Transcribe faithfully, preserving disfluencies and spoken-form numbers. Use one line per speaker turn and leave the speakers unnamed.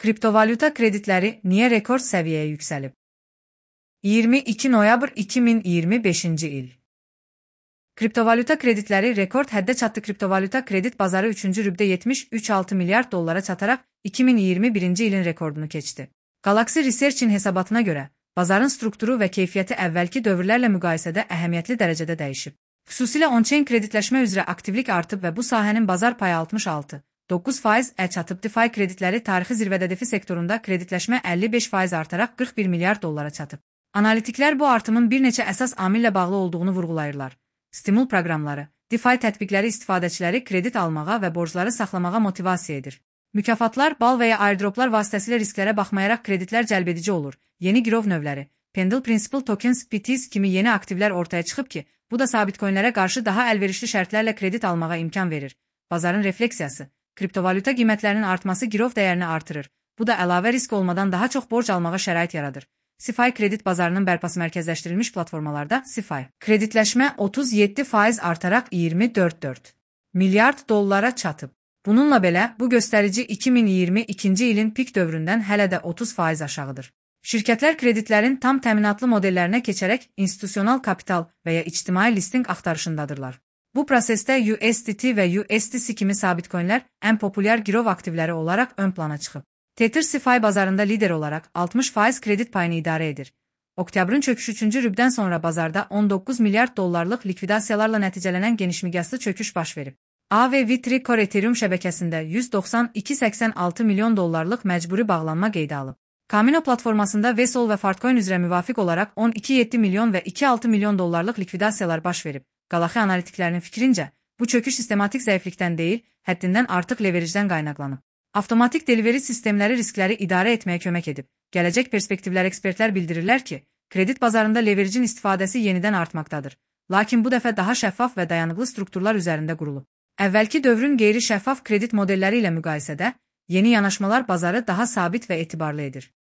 Kriptovalyuta kreditləri niyə rekord səviyyəyə yüksəlib? iyirmi iki noyabr iki min iyirmi beşinci il. Kriptovalyuta kreditləri rekord həddə çatdı. Kriptovalyuta kredit bazarı üçüncü rübdə yetmiş üç nöqtə altı milyard dollara çataraq iki min iyirmi birinci ilin rekordunu keçdi. Galaxy Research'in hesabatına görə, bazarın strukturu və keyfiyyəti əvvəlki dövrlərlə müqayisədə əhəmiyyətli dərəcədə dəyişib. Xüsusilə on-chain kreditləşmə üzrə aktivlik artıb və bu sahənin bazar payı altmış altı nöqtə doqquz faiz-ə çatıb. DeFi kreditləri tarixi zirvədə. DeFi sektorunda kreditləşmə əlli beş faiz artaraq qırx bir milyard dollara çatıb. Analitiklər bu artımın bir neçə əsas amillə bağlı olduğunu vurğulayırlar. Stimul proqramları, DeFi tətbiqləri istifadəçiləri kredit almağa və borcları saxlamağa motivasiya edir. Mükafatlar, bal və ya airdroplar vasitəsilə risklərə baxmayaraq kreditlər cəlbedici olur. Yeni girov növləri, Pendle Principal Tokens, P T S kimi yeni aktivlər ortaya çıxıb ki, bu da sabitcoinlərə qarşı daha əlverişli şərtlərlə kredit almağa imkan verir. Bazarın refleksiyası, kriptovalyuta qiymətlərinin artması girov dəyərini artırır. Bu da əlavə risk olmadan daha çox borc almağa şərait yaradır. CeFi kredit bazarının bərpası mərkəzləşdirilmiş platformalarda CeFi kreditləşmə otuz yeddi faiz artaraq iyirmi dörd nöqtə dörd milyard dollara çatıb. Bununla belə, bu göstərici iki min iyirmi ikinci ilin pik dövründən hələ də otuz faiz aşağıdır. Şirkətlər kreditlərin tam təminatlı modellərinə keçərək institusional kapital və ya ictimai listing axtarışındadırlar. Bu prosesdə U S D T və U S D C kimi sabitcoinlər ən populyar girov aktivləri olaraq ön plana çıxıb. Tether CeFi bazarında lider olaraq altmış faiz kredit payını idarə edir. Oktyabrın çöküşü üçüncü rübdən sonra bazarda on doqquz milyard dollarlıq likvidasiyalarla nəticələnən genişmiqyaslı çöküş baş verib. A V V üç Core Ethereum şəbəkəsində yüz doxsan iki nöqtə səksən altı milyon dollarlıq məcburi bağlanma qeydə alıb. Kamino platformasında Vesol və Fartcoin üzrə müvafiq olaraq on iki nöqtə yeddi milyon və iki nöqtə altı milyon dollarlıq likvidasiyalar baş verib. Galaxy analitiklərinin fikrincə, bu çöküş sistematik zəiflikdən deyil, həddindən artıq leverajdən qaynaqlanıb. Avtomatik delivery sistemləri riskləri idarə etməyə kömək edib. Gələcək perspektivlər ekspertlər bildirirlər ki, kredit bazarında leverajin istifadəsi yenidən artmaqdadır. Lakin bu dəfə daha şəffaf və dayanıqlı strukturlar üzərində qurulub. Əvvəlki dövrün qeyri-şəffaf kredit modelləri ilə müqayisədə, yeni yanaşmalar bazarı daha sabit və etibarlı edir.